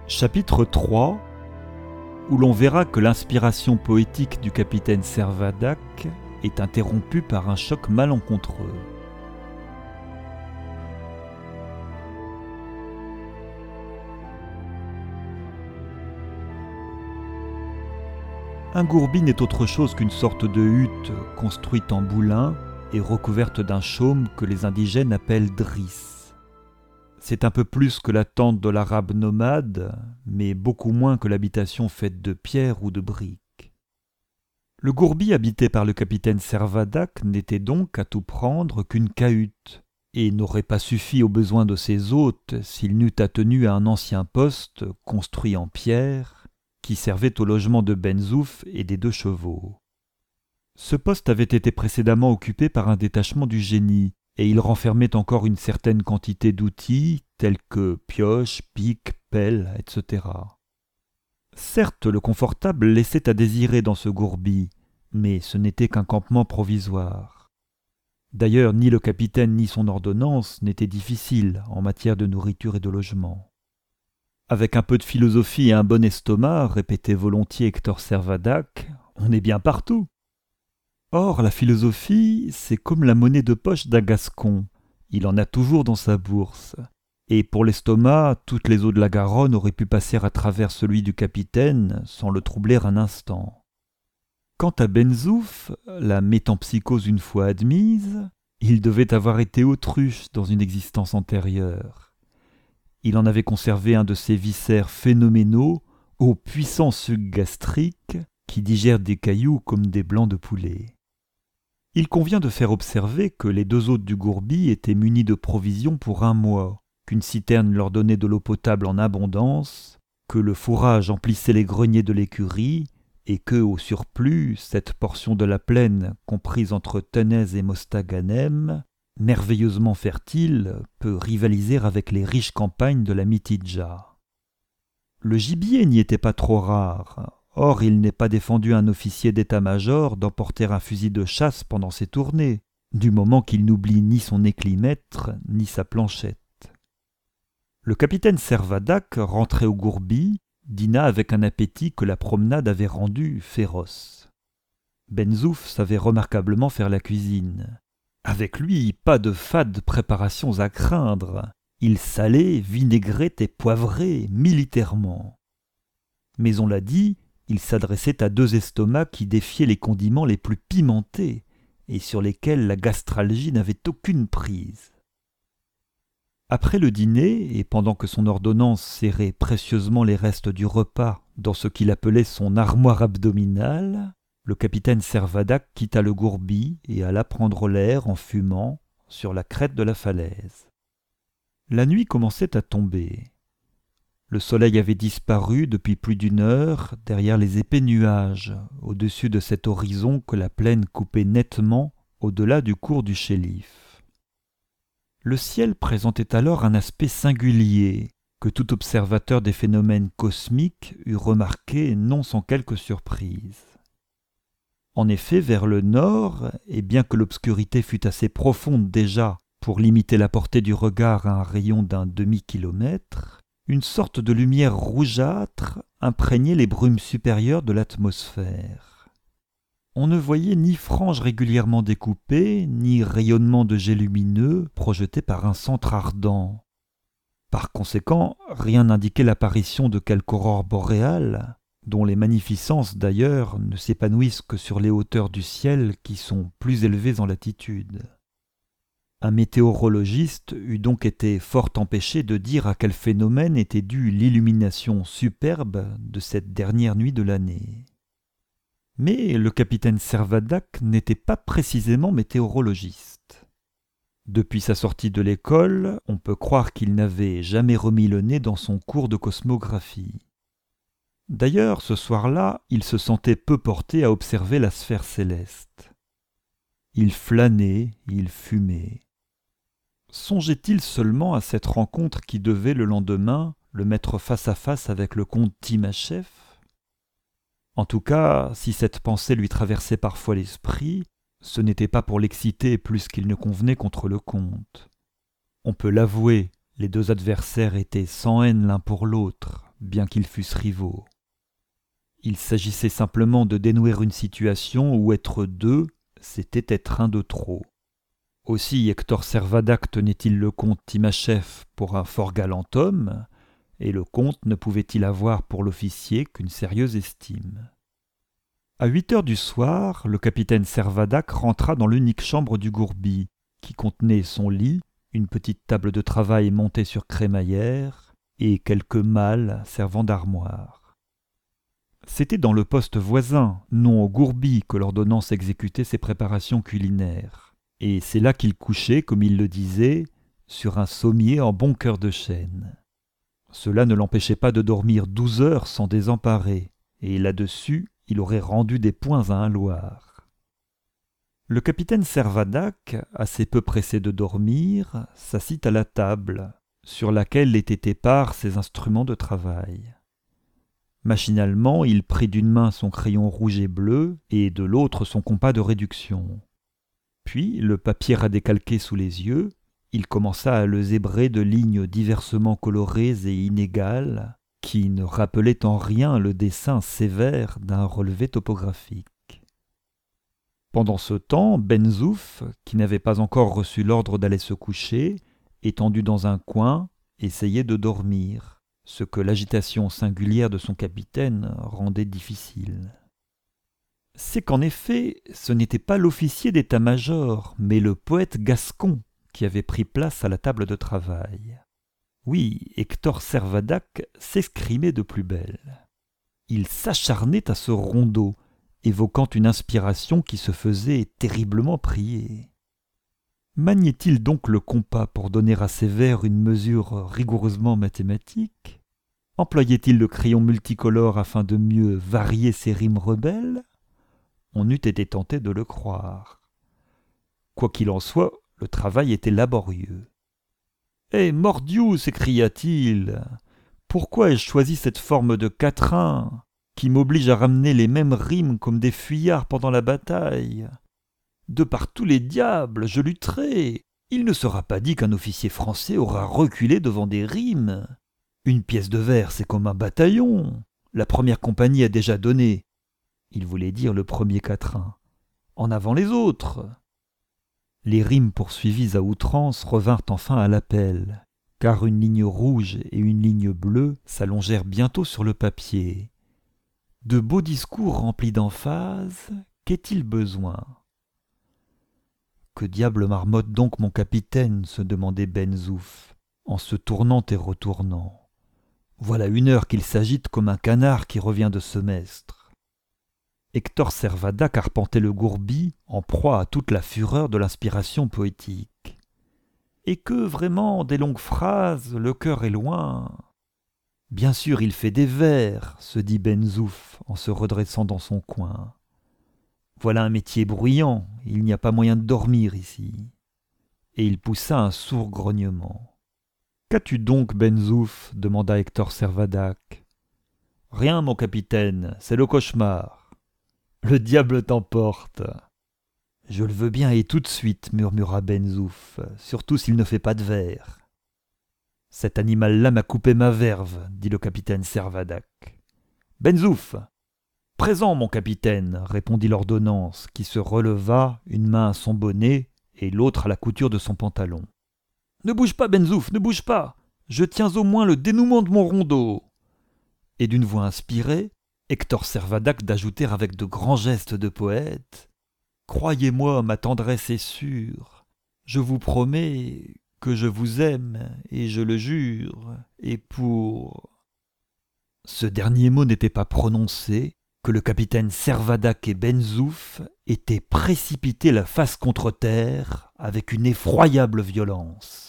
Chapitre 3, où l'on verra que l'inspiration poétique du capitaine Servadac est interrompue par un choc malencontreux. Un gourbi n'est autre chose qu'une sorte de hutte construite en boulin et recouverte d'un chaume que les indigènes appellent driss. C'est un peu plus que la tente de l'arabe nomade, mais beaucoup moins que l'habitation faite de pierre ou de briques. Le gourbi habité par le capitaine Servadac n'était donc à tout prendre qu'une cahute, et n'aurait pas suffi aux besoins de ses hôtes s'il n'eût attenu à un ancien poste construit en pierre qui servait au logement de Benzouf et des 2 chevaux. Ce poste avait été précédemment occupé par un détachement du génie, et il renfermait encore une certaine quantité d'outils, tels que pioches, pics, pelles, etc. Certes, le confortable laissait à désirer dans ce gourbi, mais ce n'était qu'un campement provisoire. D'ailleurs, ni le capitaine ni son ordonnance n'étaient difficiles en matière de nourriture et de logement. Avec un peu de philosophie et un bon estomac, répétait volontiers Hector Servadac, on est bien partout. Or, la philosophie, c'est comme la monnaie de poche d'un Gascon. Il en a toujours dans sa bourse. Et pour l'estomac, toutes les eaux de la Garonne auraient pu passer à travers celui du capitaine sans le troubler un instant. Quant à Benzouf, la métempsychose une fois admise, il devait avoir été autruche dans une existence antérieure. Il en avait conservé un de ces viscères phénoménaux, aux puissants sucs gastriques, qui digèrent des cailloux comme des blancs de poulet. Il convient de faire observer que les 2 hôtes du gourbi étaient munis de provisions pour 1 mois, qu'une citerne leur donnait de l'eau potable en abondance, que le fourrage emplissait les greniers de l'écurie, et que, au surplus, cette portion de la plaine, comprise entre Ténèz et Mostaganem, merveilleusement fertile, peut rivaliser avec les riches campagnes de la Mitidja. Le gibier n'y était pas trop rare. Or, il n'est pas défendu à un officier d'état-major d'emporter un fusil de chasse pendant ses tournées, du moment qu'il n'oublie ni son éclimètre, ni sa planchette. Le capitaine Servadac, rentré au gourbi, dîna avec un appétit que la promenade avait rendu féroce. Benzouf savait remarquablement faire la cuisine. Avec lui, pas de fades préparations à craindre. Il salait, vinaigrait et poivrait militairement. Mais on l'a dit, il s'adressait à 2 estomacs qui défiaient les condiments les plus pimentés et sur lesquels la gastralgie n'avait aucune prise. Après le dîner, et pendant que son ordonnance serrait précieusement les restes du repas dans ce qu'il appelait son armoire abdominale, le capitaine Servadac quitta le gourbi et alla prendre l'air en fumant sur la crête de la falaise. La nuit commençait à tomber. Le soleil avait disparu depuis plus d'1 heure derrière les épais nuages, au-dessus de cet horizon que la plaine coupait nettement au-delà du cours du Chélif. Le ciel présentait alors un aspect singulier, que tout observateur des phénomènes cosmiques eût remarqué non sans quelque surprise. En effet, vers le nord, et bien que l'obscurité fût assez profonde déjà pour limiter la portée du regard à un rayon d'1 demi-kilomètre, une sorte de lumière rougeâtre imprégnait les brumes supérieures de l'atmosphère. On ne voyait ni franges régulièrement découpées, ni rayonnement de jets lumineux projetés par un centre ardent. Par conséquent, rien n'indiquait l'apparition de quelque aurore boréale, dont les magnificences d'ailleurs ne s'épanouissent que sur les hauteurs du ciel qui sont plus élevées en latitude. Un météorologiste eût donc été fort empêché de dire à quel phénomène était due l'illumination superbe de cette dernière nuit de l'année. Mais le capitaine Servadac n'était pas précisément météorologiste. Depuis sa sortie de l'école, on peut croire qu'il n'avait jamais remis le nez dans son cours de cosmographie. D'ailleurs, ce soir-là, il se sentait peu porté à observer la sphère céleste. Il flânait, il fumait. Songeait-il seulement à cette rencontre qui devait, le lendemain, le mettre face à face avec le comte Timascheff ? En tout cas, si cette pensée lui traversait parfois l'esprit, ce n'était pas pour l'exciter plus qu'il ne convenait contre le comte. On peut l'avouer, les 2 adversaires étaient sans haine l'un pour l'autre, bien qu'ils fussent rivaux. Il s'agissait simplement de dénouer une situation où être deux, c'était être un de trop. Aussi Hector Servadac tenait-il le comte Timascheff pour un fort galant homme, et le comte ne pouvait-il avoir pour l'officier qu'une sérieuse estime. À 8 heures du soir, le capitaine Servadac rentra dans l'unique chambre du gourbi, qui contenait son lit, une petite table de travail montée sur crémaillère, et quelques malles servant d'armoire. C'était dans le poste voisin, non au gourbi, que l'ordonnance exécutait ses préparations culinaires, et c'est là qu'il couchait, comme il le disait, sur un sommier en bon cœur de chêne. Cela ne l'empêchait pas de dormir 12 heures sans désemparer, et là-dessus, il aurait rendu des points à un Loir. Le capitaine Servadac, assez peu pressé de dormir, s'assit à la table, sur laquelle étaient épars ses instruments de travail. Machinalement, il prit d'une main son crayon rouge et bleu, et de l'autre son compas de réduction. Puis, le papier radécalqué sous les yeux, il commença à le zébrer de lignes diversement colorées et inégales, qui ne rappelaient en rien le dessin sévère d'un relevé topographique. Pendant ce temps, Benzouf, qui n'avait pas encore reçu l'ordre d'aller se coucher, étendu dans un coin, essayait de dormir, ce que l'agitation singulière de son capitaine rendait difficile. C'est qu'en effet, ce n'était pas l'officier d'état-major, mais le poète gascon qui avait pris place à la table de travail. Oui, Hector Servadac s'escrimait de plus belle. Il s'acharnait à ce rondeau, évoquant une inspiration qui se faisait terriblement prier. Maniait-il donc le compas pour donner à ses vers une mesure rigoureusement mathématique? Employait-il le crayon multicolore afin de mieux varier ses rimes rebelles? On eût été tenté de le croire. Quoi qu'il en soit, le travail était laborieux. « Eh, mordiou !» s'écria-t-il. « Pourquoi ai-je choisi cette forme de quatrain qui m'oblige à ramener les mêmes rimes comme des fuyards pendant la bataille? De par tous les diables, je lutterai. Il ne sera pas dit qu'un officier français aura reculé devant des rimes. Une pièce de vers, c'est comme un bataillon. La première compagnie a déjà donné. » Il voulait dire le premier quatrain. « En avant les autres !» Les rimes poursuivies à outrance revinrent enfin à l'appel, car une ligne rouge et une ligne bleue s'allongèrent bientôt sur le papier. De beaux discours remplis d'emphase, qu'est-il besoin? Que diable marmotte donc mon capitaine, se demandait Benzouf, en se tournant et retournant. Voilà 1 heure qu'il s'agite comme un canard qui revient de semestre. Hector Servadac arpentait le gourbi en proie à toute la fureur de l'inspiration poétique. Et que, vraiment, des longues phrases, le cœur est loin. Bien sûr, il fait des vers, se dit Benzouf en se redressant dans son coin. Voilà un métier bruyant, il n'y a pas moyen de dormir ici. Et il poussa un sourd grognement. « Qu'as-tu donc, Benzouf » demanda Hector Servadac. « Rien, mon capitaine, c'est le cauchemar. » « Le diable t'emporte !»« Je le veux bien et tout de suite, » murmura Benzouf, « surtout s'il ne fait pas de vers. »« Cet animal-là m'a coupé ma verve, » dit le capitaine Servadac. « Benzouf !»« Présent, mon capitaine !» répondit l'ordonnance, qui se releva, une main à son bonnet et l'autre à la couture de son pantalon. « Ne bouge pas, Benzouf, ne bouge pas! Je tiens au moins le dénouement de mon rondeau !» Et d'une voix inspirée, Hector Servadac d'ajouter avec de grands gestes de poète « Croyez-moi, ma tendresse est sûre, je vous promets que je vous aime et je le jure, et pour… » Ce dernier mot n'était pas prononcé que le capitaine Servadac et Benzouf étaient précipités la face contre terre avec une effroyable violence.